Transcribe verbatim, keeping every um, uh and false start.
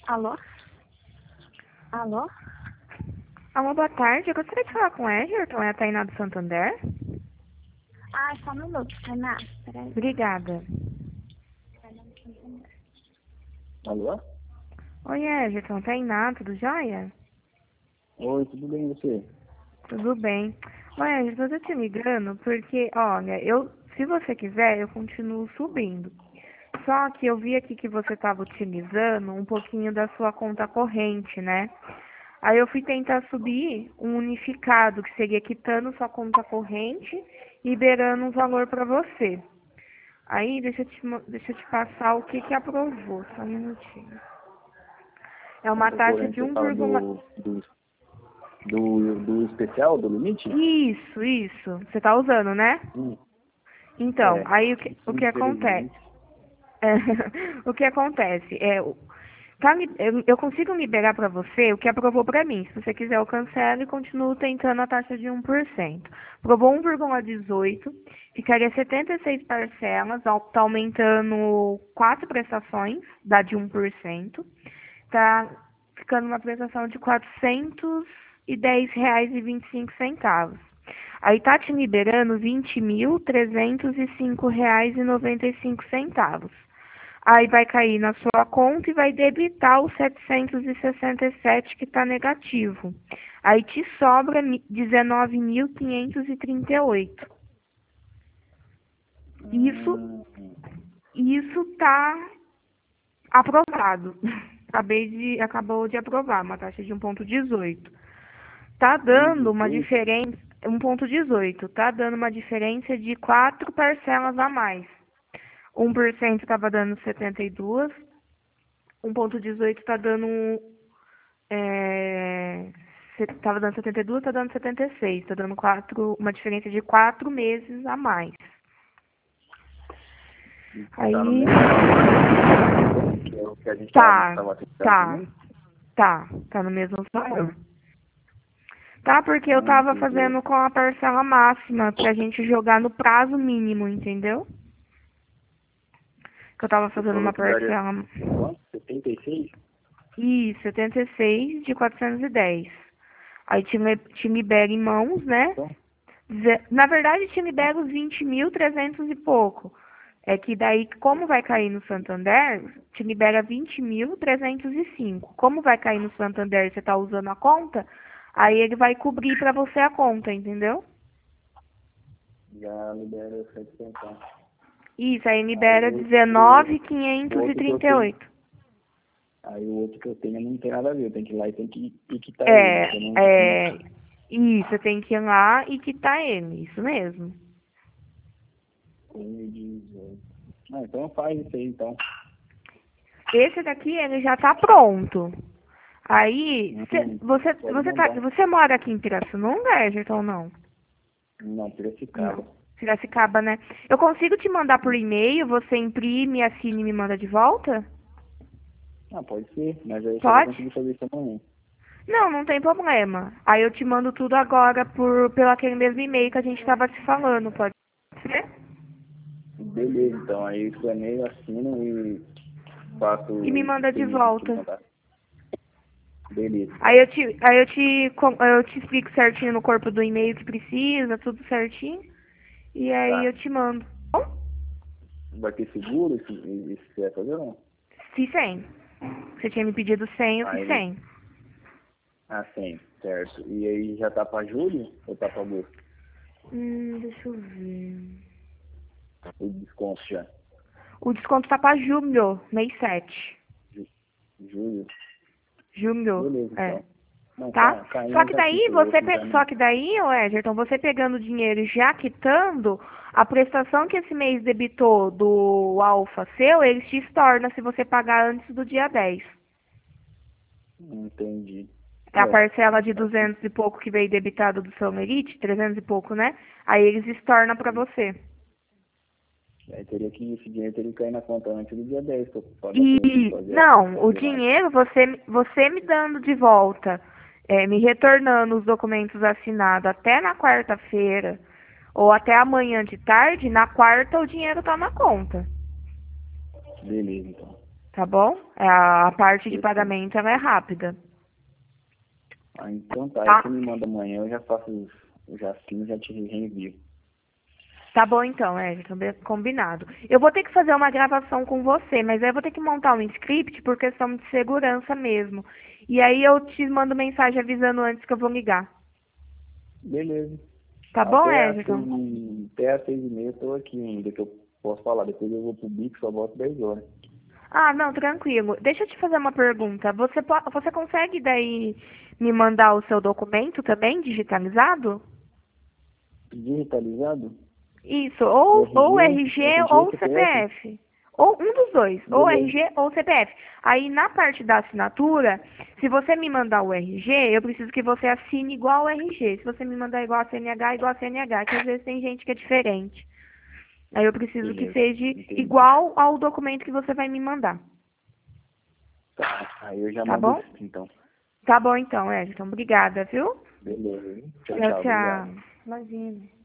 Alô? Alô? Alô, boa tarde. Eu gostaria de falar com o Edgerton, é a Tainá do Santander? Ah, só um minuto, Tainá. Peraí. Obrigada. Alô? Oi, Edgerton, Tainá, tudo jóia? Oi, tudo bem e você? Tudo bem. Oi, Edgerton, eu tô te ligando porque, olha, eu, se você quiser, eu continuo subindo. Só que eu vi aqui que você estava utilizando um pouquinho da sua conta corrente, né? Aí eu fui tentar subir um unificado, que seria quitando sua conta corrente e liberando um valor para você. Aí, deixa eu, te, mo- deixa eu te passar o que que aprovou, só um minutinho. É uma Conta taxa de corrente, você um fala vírgula... do, do, do, do especial, do limite? Isso, isso. Você tá usando, né? Hum, Então, é, aí o que, o que acontece? infelizmente. É, o que acontece? É, o- tá, li- eu, eu consigo liberar para você o que aprovou para mim. Se você quiser, eu cancelo e continuo tentando a taxa de um por cento. Aprovou um vírgula dezoito, ficaria setenta e seis parcelas, au- tá aumentando quatro prestações, dá de um por cento. Tá ficando uma prestação de quatrocentos e dez reais e vinte e cinco centavos. Aí tá te liberando vinte mil trezentos e cinco reais e noventa e cinco centavos. Aí vai cair na sua conta e vai debitar os setecentos e sessenta e sete que está negativo. Aí te sobra dezenove mil quinhentos e trinta e oito. Isso, Hum, isso tá aprovado. Acabei de, acabou de aprovar, uma taxa de um vírgula dezoito. Tá um dando uma dezoito. diferença, um vírgula dezoito, tá dando uma diferença de quatro parcelas a mais. um por cento estava dando setenta e dois, um vírgula dezoito está dando é, estava dando setenta e dois, está dando setenta e seis, está dando quatro, uma diferença de quatro meses a mais. Tá no Aí mesmo valor que é o que a gente tá, estava tentando tá, também? tá, tá no mesmo valor. Tá, porque eu Ah, tava entendeu. fazendo com a parcela máxima pra gente jogar no prazo mínimo, entendeu? Que eu tava Você fazendo falou uma que daria parcela. quanto? setenta e seis? Isso, setenta e seis de quatrocentos e dez. Aí te, me- te libera em mãos, né? Então, Ze- Na verdade, te libera os vinte mil trezentos e pouco. É que daí, como vai cair no Santander, te libera vinte mil trezentos e cinco. Como vai cair no Santander e você tá usando a conta, aí ele vai cobrir pra você a conta, entendeu? já libera setecentos. Isso, aí Aí libera o, o, o outro que eu tenho, dezenove mil quinhentos e trinta e oito. aí o outro que eu tenho não tem nada a ver, eu tenho que ir lá e tem que e quitar ele, É, porque eu não tenho. é, isso, você tem que ir lá e quitar ele, isso mesmo. um e dezoito. Ah, então faz isso aí então. Esse daqui, ele já tá pronto. Aí, cê- Hum, você, pode você, tá, mandar. você mora aqui em Pirassununga, Edgerton, ou não? Não, Não. Piracicaba. Piracicaba, né? Eu consigo te mandar por e-mail, você imprime, assina e me manda de volta? Ah, pode ser, mas aí eu só vou Pode? conseguir fazer isso amanhã. Não, não tem problema. Aí eu te mando tudo agora por, pelo aquele mesmo e-mail que a gente tava se falando, pode ser? Beleza, então aí eu escaneio, assino e faço E me o manda de pedido que volta. mandar. Beleza, Aí então. eu te, aí eu te, com- eu te explico certinho no corpo do e-mail que precisa, tudo certinho. E aí Tá. eu te mando. Bom? Vai ter seguro esse, esse que você vai fazer ou não? Se cem. Você tinha me pedido cem, eu fiz Aí, cem. ah, sim, certo. E aí já tá pra julho ou tá pra agosto? Hum, deixa eu ver. O desconto já. O desconto tá pra julho, mês sete. Ju- Julho? Julho, Beleza, é. então. Não, Tá? tá, tá Só indo que tá aqui, daí que eu vou você pintar pe- só no... que daí, ô Edgerton, você pegando o dinheiro e já quitando, a prestação que esse mês debitou do Alfa seu, ele te estorna se você pagar antes do dia dez. Entendi. É a É, parcela de aqui, duzentos e pouco que veio debitado do seu Merite, trezentos e pouco, né? Aí eles estornam pra você. aí teria que, esse dinheiro teria que cair na conta antes do dia dez, pra, pra dar tempo de E fazer, não, o fazer mais. dinheiro você você me dando de volta, é, me retornando os documentos assinados até na quarta-feira ou até amanhã de tarde, na quarta o dinheiro tá na conta, Beleza, então. tá bom? A, a parte de Perfeito. pagamento ela é rápida. Ah, então tá. Tá. Aí você me manda amanhã, eu já faço, os- eu já assino e já te reenvio. Tá bom então, Edson, be- combinado. Eu vou ter que fazer uma gravação com você, mas aí eu vou ter que montar um script por questão de segurança mesmo. E aí eu te mando mensagem avisando antes que eu vou ligar. Beleza. Tá bom, Até às Edson? seis, até às seis e meia eu tô aqui ainda, que eu posso falar. Depois eu vou pro bico, só volto dez horas. Ah, não, tranquilo. Deixa eu te fazer uma pergunta. Você, po- você consegue daí me mandar o seu documento também, digitalizado? Digitalizado? Isso, ou, ou R G, R G R G, ou C P F? C P F. Ou um dos dois, ou Beleza. R G ou C P F. Aí na parte da assinatura, se você me mandar o R G, eu preciso que você assine igual ao R G. Se você me mandar igual a C N H, igual a C N H, que às vezes tem gente que é diferente. Aí eu preciso que Beleza. seja Entendi. igual ao documento que você vai me mandar. Tá. Aí eu já Tá mando bom? isso, então. Tá bom então, Edson. Obrigada, viu? Beleza. Tchau, Tchau, tchau. tchau. Obrigado. Imagina.